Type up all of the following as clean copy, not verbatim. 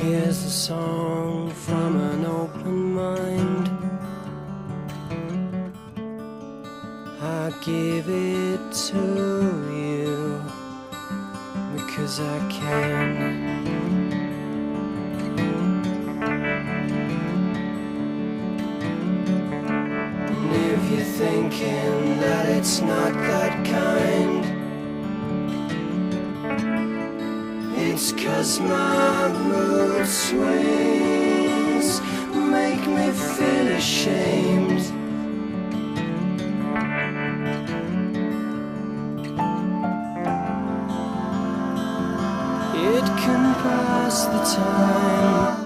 Here's a song from an open mind. I give it to you because I can. And if you're thinking that it's not that kind, it's 'cause my mood swings make me feel ashamed. It can pass the time.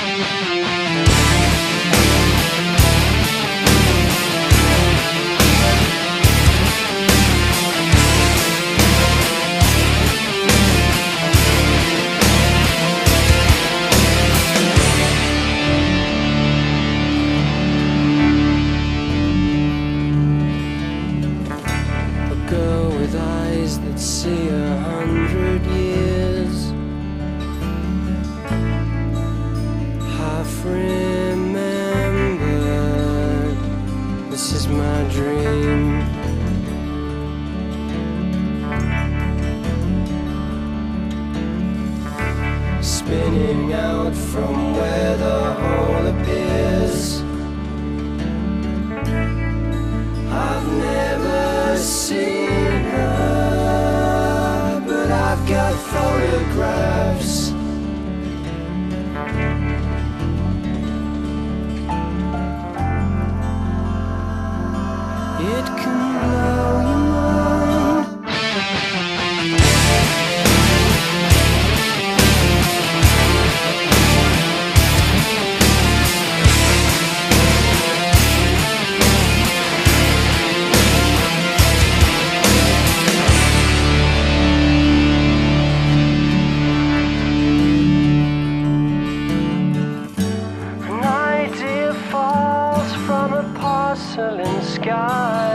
With eyes that see 100 years, half remembered, this is my dream. Spinning out from where the hole appears, I've never seen her, but I've got photographs. It can blow your mind. An idea falls from a porcelain sky.